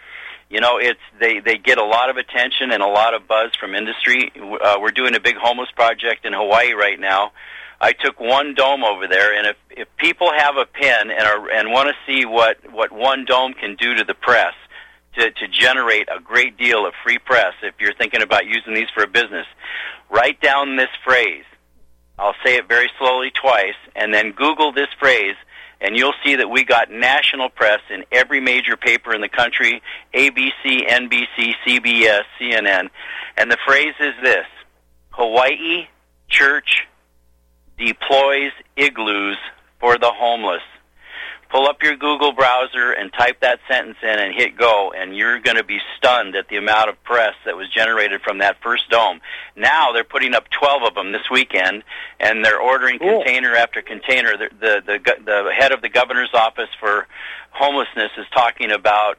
they get a lot of attention and a lot of buzz from industry. We're doing a big homeless project in Hawaii right now. I took one dome over there, and if people have a pen and want to see what one dome can do to the press, to generate a great deal of free press, if you're thinking about using these for a business, write down this phrase. I'll say it very slowly twice, and then Google this phrase, and you'll see that we got national press in every major paper in the country, ABC, NBC, CBS, CNN. And the phrase is this: Hawaii Church deploys igloos for the homeless. Pull up your Google browser and type that sentence in and hit go, and you're going to be stunned at the amount of press that was generated from that first dome. Now they're putting up 12 of them this weekend, and they're ordering container after container. The head of the governor's office for homelessness is talking about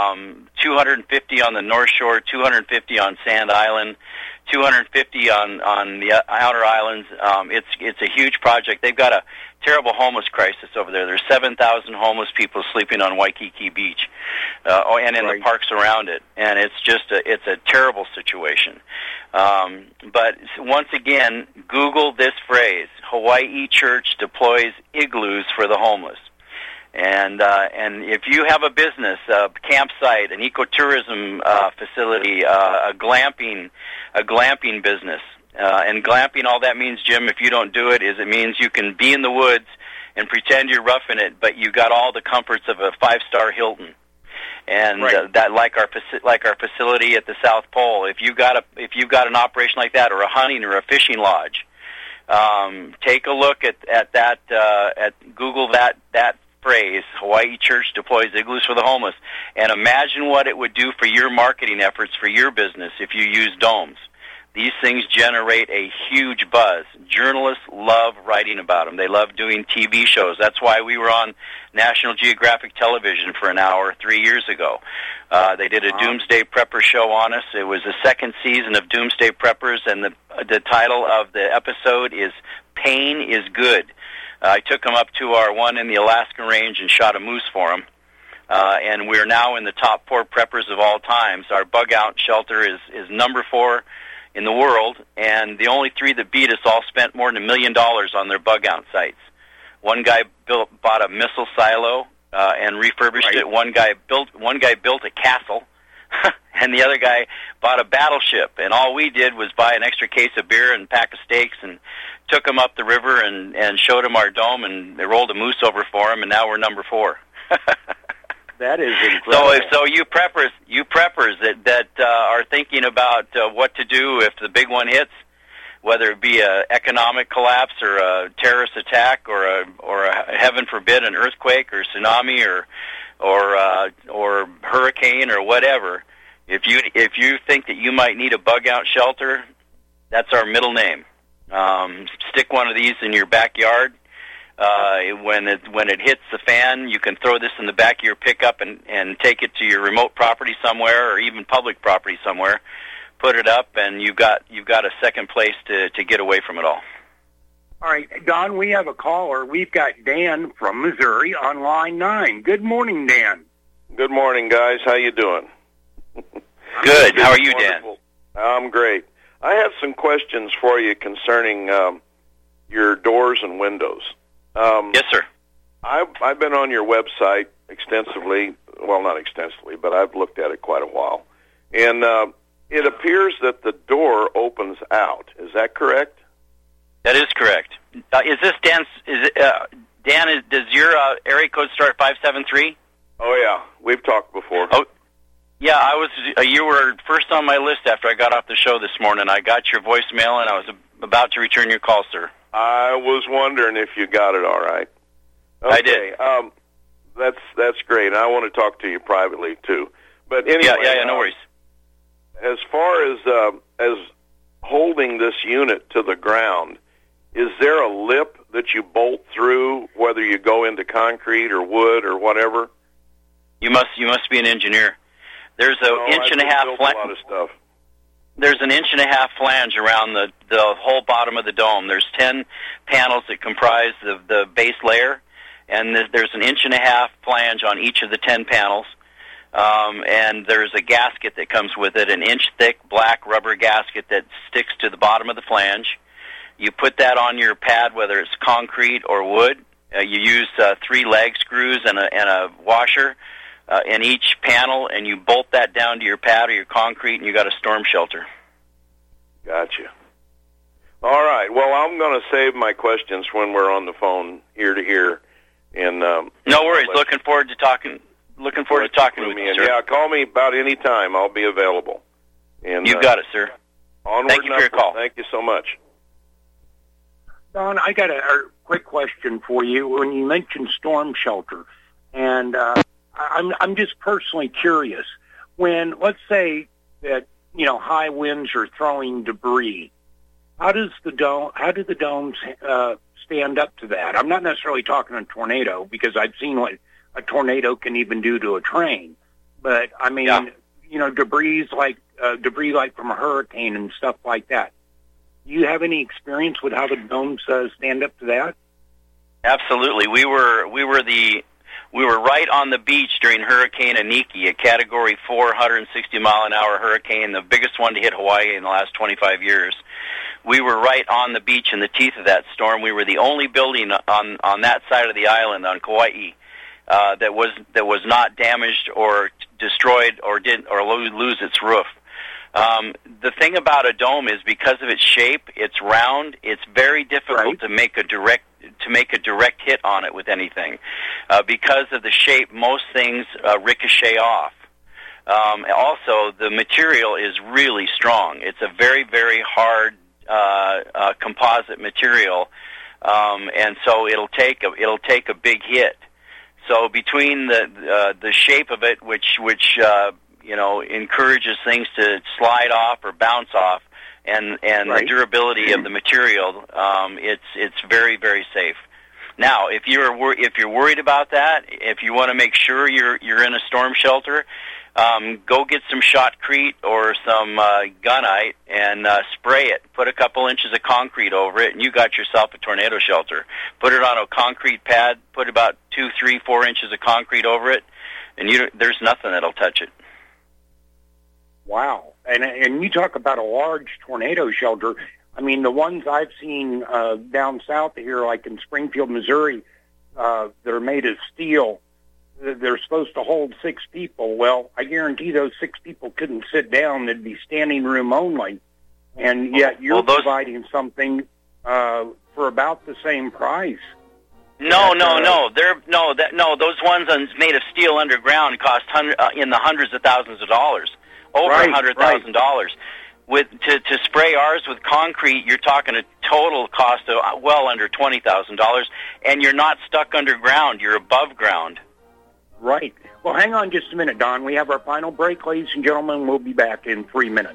250 on the North Shore, 250 on Sand Island, 250 on the outer islands. It's a huge project. They've got a terrible homeless crisis over there. There's 7,000 homeless people sleeping on Waikiki Beach, and in the parks around it. And it's a terrible situation. But once again, Google this phrase: Hawaii Church deploys igloos for the homeless. And if you have a business, a campsite, an ecotourism facility, a glamping business, and glamping, all that means, Jim, if you don't do it, is it means you can be in the woods and pretend you're roughing it, but you got all the comforts of a 5-star Hilton. And that, like our facility at the South Pole, if you've got an operation like that, or a hunting or a fishing lodge, take a look at that. Google that phrase, Hawaii Church deploys igloos for the homeless, and imagine what it would do for your marketing efforts for your business if you use domes. These things generate a huge buzz. Journalists love writing about them. They love doing TV shows. That's why we were on National Geographic Television for an hour 3 years ago. They did a Doomsday Prepper show on us. It was the second season of Doomsday Preppers, and the title of the episode is Pain is Good. I took them up to our one in the Alaskan range and shot a moose for them. And we're now in the top 4 preppers of all times. Our bug-out shelter is number 4 in the world, and the only 3 that beat us all spent more than $1 million on their bug-out sites. One guy bought a missile silo and refurbished it. One guy built a castle, and the other guy bought a battleship. And all we did was buy an extra case of beer and pack of steaks, and took them up the river and showed them our dome, and they rolled a moose over for them, and now we're number 4. That is incredible. So you preppers that are thinking about what to do if the big one hits, whether it be an economic collapse or a terrorist attack or a heaven forbid an earthquake or tsunami or hurricane or whatever, if you think that you might need a bug out shelter, that's our middle name. Stick one of these in your backyard. When it hits the fan, you can throw this in the back of your pickup and take it to your remote property somewhere, or even public property somewhere. Put it up, and you've got a second place to get away from it all. All right, Don, we have a caller. We've got Dan from Missouri on line 9. Good morning, Dan. Good morning, guys. How you doing? Good. How are you, Dan? I'm great. I have some questions for you concerning your doors and windows. Yes, sir. I've been on your website extensively. Well, not extensively, but I've looked at it quite a while. And it appears that the door opens out. Is that correct? That is correct. Is this Dan's? Dan, does your area code start 573? Oh, yeah. We've talked before. Oh, yeah. You were first on my list after I got off the show this morning. I got your voicemail, and I was about to return your call, sir. I was wondering if you got it all right. Okay. I did. That's great. And I want to talk to you privately too. But anyway, yeah, no worries. As far as holding this unit to the ground, is there a lip that you bolt through, whether you go into concrete or wood or whatever? You must be an engineer. There's an inch and a half flange. A lot of stuff. There's an inch and a half flange around the whole bottom of the dome. There's 10 panels that comprise the base layer, and there's an inch and a half flange on each of the 10 panels. And there's a gasket that comes with it, an inch thick black rubber gasket that sticks to the bottom of the flange. You put that on your pad, whether it's concrete or wood. You use 3 leg screws and a washer in each panel, and you bolt that down to your pad or your concrete, and you got a storm shelter. Gotcha. All right. Well, I'm going to save my questions when we're on the phone ear to ear. And no worries. Looking forward to talking with you, sir. Yeah, call me about any time. I'll be available. And you got it, sir. Onward Thank you for your call. Thank you so much. Don, I got a quick question for you. When you mentioned storm shelter, and I'm just personally curious. When, let's say that, high winds are throwing debris, how do the domes stand up to that? I'm not necessarily talking a tornado, because I've seen what a tornado can even do to a train. But I mean, debris like from a hurricane and stuff like that. Do you have any experience with how the domes stand up to that? Absolutely. We were right on the beach during Hurricane Iniki, a Category 4, 160-mile-an-hour hurricane, the biggest one to hit Hawaii in the last 25 years. We were right on the beach in the teeth of that storm. We were the only building on that side of the island, on Kauai, that was not damaged or destroyed or didn't or lose its roof. The thing about a dome is because of its shape, it's round. It's very difficult to make a direct hit on it with anything. Because of the shape, most things ricochet off. Also, the material is really strong. It's a very, very hard composite material, and so it'll take a big hit. So between the shape of it, which encourages things to slide off or bounce off, and the durability of the material, it's very, very safe. Now, if you're worried about that, if you want to make sure you're in a storm shelter, go get some shotcrete or some gunite and spray it. Put a couple inches of concrete over it, and you got yourself a tornado shelter. Put it on a concrete pad. Put about 2, 3, 4 inches of concrete over it, and there's nothing that'll touch it. Wow. And you talk about a large tornado shelter. I mean, the ones I've seen down south here, like in Springfield, Missouri, that are made of steel, they're supposed to hold 6 people. Well, I guarantee those 6 people couldn't sit down. They'd be standing room only. And yet you're providing something for about the same price. No. Those ones made of steel underground cost in the hundreds of thousands of dollars, over $100,000. To spray ours with concrete, you're talking a total cost of well under $20,000, and you're not stuck underground. You're above ground. Right. Well, hang on just a minute, Don. We have our final break, ladies and gentlemen. We'll be back in 3 minutes.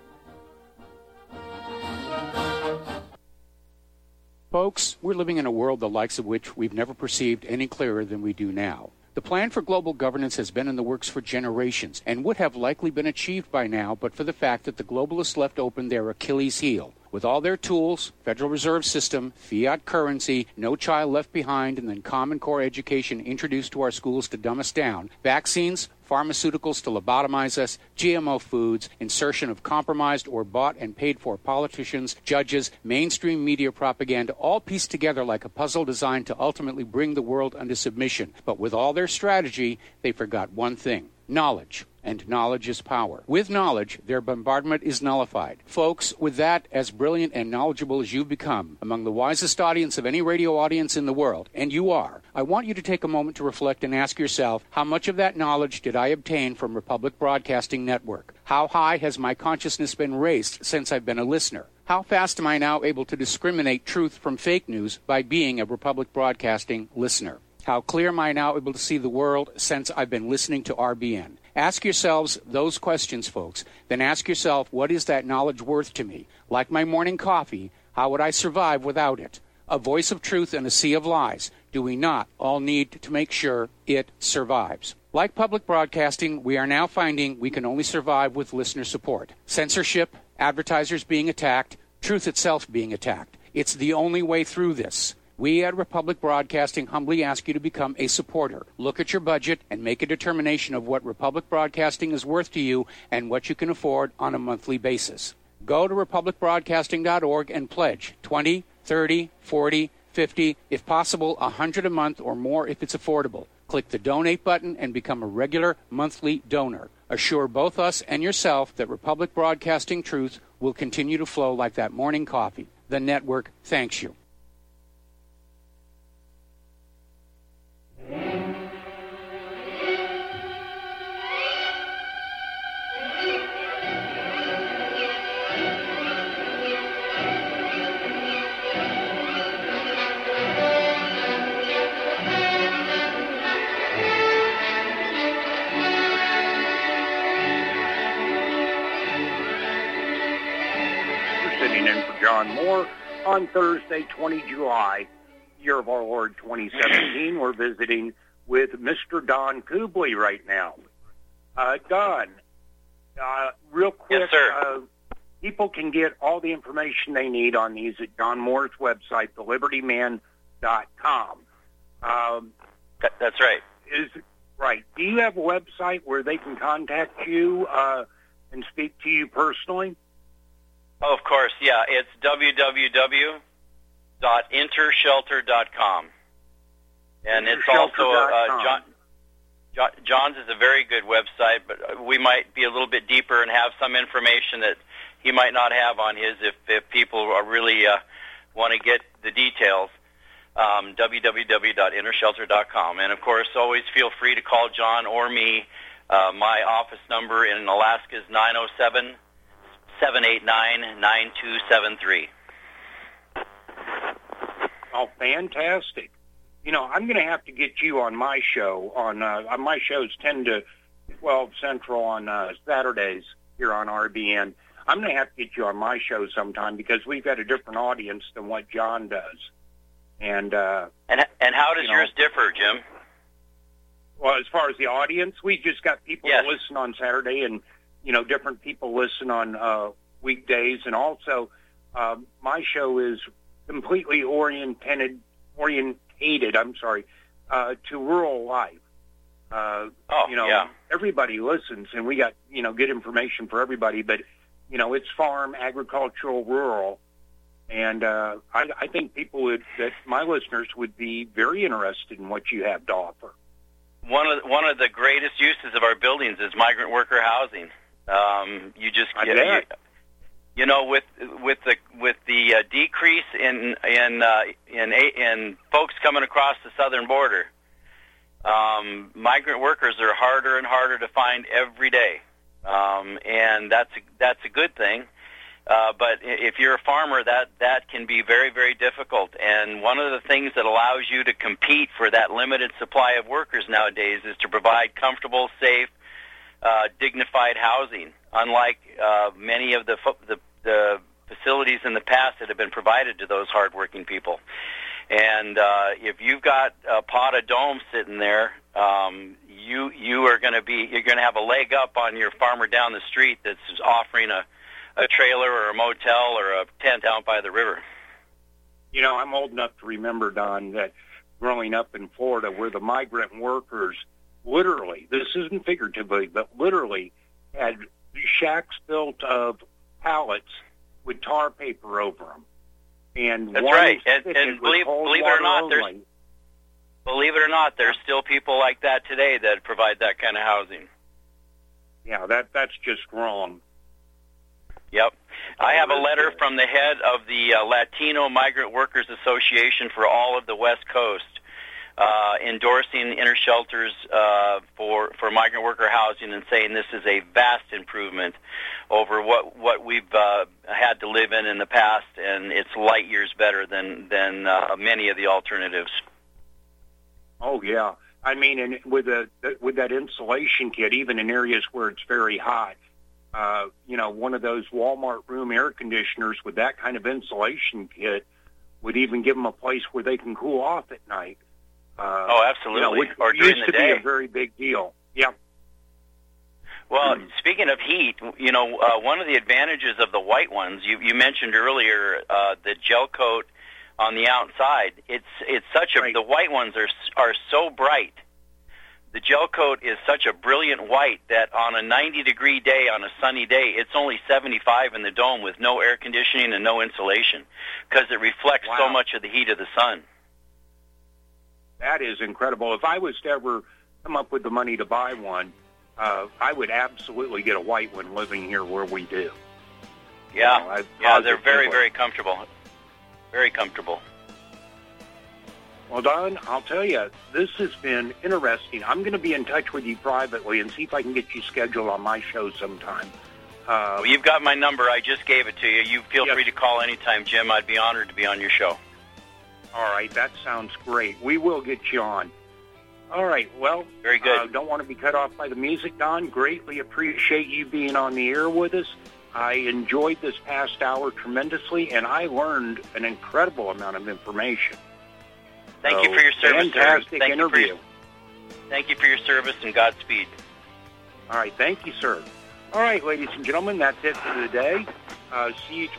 Folks, we're living in a world the likes of which we've never perceived any clearer than we do now. The plan for global governance has been in the works for generations and would have likely been achieved by now but for the fact that the globalists left open their Achilles heel. With all their tools, Federal Reserve System, fiat currency, no child left behind, and then Common Core education introduced to our schools to dumb us down, vaccines, pharmaceuticals to lobotomize us, GMO foods, insertion of compromised or bought and paid for politicians, judges, mainstream media propaganda, all pieced together like a puzzle designed to ultimately bring the world under submission. But with all their strategy, they forgot one thing: knowledge. And knowledge is power. With knowledge, their bombardment is nullified. Folks, with that, as brilliant and knowledgeable as you've become, among the wisest audience of any radio audience in the world, and you are, I want you to take a moment to reflect and ask yourself, how much of that knowledge did I obtain from Republic Broadcasting Network? How high has my consciousness been raised since I've been a listener? How fast am I now able to discriminate truth from fake news by being a Republic Broadcasting listener? How clear am I now able to see the world since I've been listening to RBN? Ask yourselves those questions, folks. Then ask yourself, what is that knowledge worth to me? Like my morning coffee, how would I survive without it? A voice of truth in a sea of lies. Do we not all need to make sure it survives? Like public broadcasting, we are now finding we can only survive with listener support. Censorship, advertisers being attacked, truth itself being attacked. It's the only way through this. We at Republic Broadcasting humbly ask you to become a supporter. Look at your budget and make a determination of what Republic Broadcasting is worth to you and what you can afford on a monthly basis. Go to republicbroadcasting.org and pledge $20, $30, $40, $50, if possible, $100 a month or more if it's affordable. Click the donate button and become a regular monthly donor. Assure both us and yourself that Republic Broadcasting truth will continue to flow like that morning coffee. The network thanks you. John Moore on Thursday, 20 July, year of our Lord 2017. We're visiting with Mr. Don Kubley right now. Don, real quick, yes, sir. People can get all the information they need on these at John Moore's website, thelibertyman.com. That's right. Right. Do you have a website where they can contact you and speak to you personally? Oh, of course, yeah. It's www.intershelter.com. And it's also John's is a very good website, but we might be a little bit deeper and have some information that he might not have on his if people are really want to get the details. www.innershelter.com. And, of course, always feel free to call John or me. My office number in Alaska is 907-789-9273. Oh, fantastic. You know, I'm going to have to get you on my show. On my show's 10 to 12 Central on Saturdays here on RBN. I'm going to have to get you on my show sometime because we've got a different audience than what John does. And how does yours differ, Jim? Well, as far as the audience, we just got people that listen on Saturday, and different people listen on weekdays, and also my show is completely orientated. To rural life. Everybody listens, and we got good information for everybody, but it's farm, agricultural, rural. And I think my listeners would be very interested in what you have to offer. One of the greatest uses of our buildings is migrant worker housing. With the decrease in folks coming across the southern border, migrant workers are harder and harder to find every day, and that's a good thing. But if you're a farmer, that can be very, very difficult. And one of the things that allows you to compete for that limited supply of workers nowadays is to provide comfortable, safe, dignified housing. Unlike many of the facilities in the past that have been provided to those hardworking people. And if you've got a pot of dome sitting there, you're going to have a leg up on your farmer down the street that's offering a trailer or a motel or a tent out by the river. I'm old enough to remember, Don, that growing up in Florida where the migrant workers literally, this isn't figuratively, but literally had shacks built of pallets with tar paper over them. And that's right. And believe it or not, there's still people like that today that provide that kind of housing. Yeah, that's just wrong. Yep. I have a letter from the head of the Latino Migrant Workers Association for all of the West Coast endorsing Inner Shelters for migrant worker housing and saying this is a vast improvement over what we've had to live in the past, and it's light years better than many of the alternatives. Oh, yeah. I mean, and with that insulation kit, even in areas where it's very hot, one of those Walmart room air conditioners with that kind of insulation kit would even give them a place where they can cool off at night. Absolutely. Or during the day. Used to be a very big deal. Yeah. Well, speaking of heat, one of the advantages of the white ones, you mentioned earlier, the gel coat on the outside. The white ones are so bright. The gel coat is such a brilliant white that on a 90-degree day, on a sunny day, it's only 75 in the dome with no air conditioning and no insulation because it reflects so much of the heat of the sun. That is incredible. If I was to ever come up with the money to buy one, I would absolutely get a white one living here where we do. Yeah, they're very, very comfortable. Very comfortable. Well, Don, I'll tell you, this has been interesting. I'm going to be in touch with you privately and see if I can get you scheduled on my show sometime. Well, you've got my number. I just gave it to you. You feel free to call anytime, Jim. I'd be honored to be on your show. All right, that sounds great. We will get you on. All right, well, very good. Don't want to be cut off by the music, Don. Greatly appreciate you being on the air with us. I enjoyed this past hour tremendously, and I learned an incredible amount of information. Thank you for your service, fantastic interview. Thank you for your service, and Godspeed. All right, thank you, sir. All right, ladies and gentlemen, that's it for the day. See you.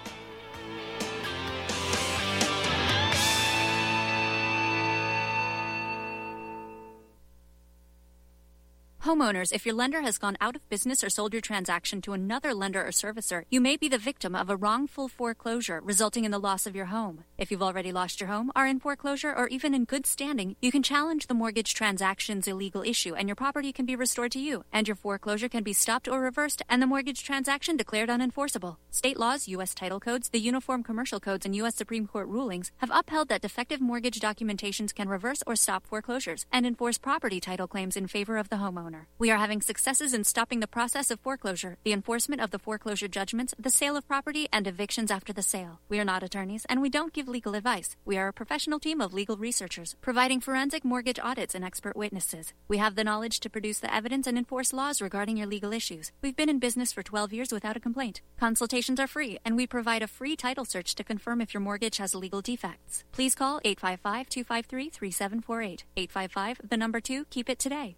Homeowners, if your lender has gone out of business or sold your transaction to another lender or servicer, you may be the victim of a wrongful foreclosure, resulting in the loss of your home. If you've already lost your home, are in foreclosure, or even in good standing, you can challenge the mortgage transaction's illegal issue, and your property can be restored to you, and your foreclosure can be stopped or reversed, and the mortgage transaction declared unenforceable. State laws, U.S. title codes, the Uniform Commercial Codes, and U.S. Supreme Court rulings have upheld that defective mortgage documentations can reverse or stop foreclosures and enforce property title claims in favor of the homeowner. We are having successes in stopping the process of foreclosure, the enforcement of the foreclosure judgments, the sale of property, and evictions after the sale. We are not attorneys, and we don't give legal advice. We are a professional team of legal researchers, providing forensic mortgage audits and expert witnesses. We have the knowledge to produce the evidence and enforce laws regarding your legal issues. We've been in business for 12 years without a complaint. Consultations are free, and we provide a free title search to confirm if your mortgage has legal defects. Please call 855-253-3748. 855, keep it today.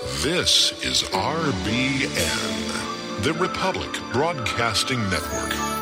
This is RBN, the Republic Broadcasting Network.